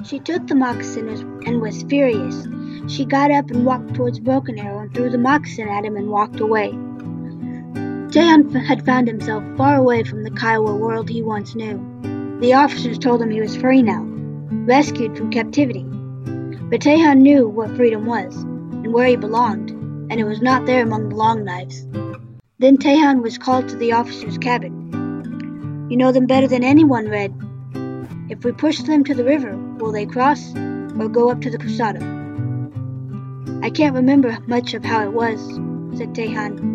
She took the moccasin and was furious. She got up and walked towards Broken Arrow and threw the moccasin at him and walked away. Taehan had found himself far away from the Kiowa world he once knew. The officers told him he was free now, rescued from captivity. But Taehan knew what freedom was, and where he belonged, and it was not there among the Long Knives. Then Taehan was called to the officer's cabin. "You know them better than anyone, Red. If we push them to the river, will they cross, or go up to the Cruzado?" "I can't remember much of how it was," said Taehan.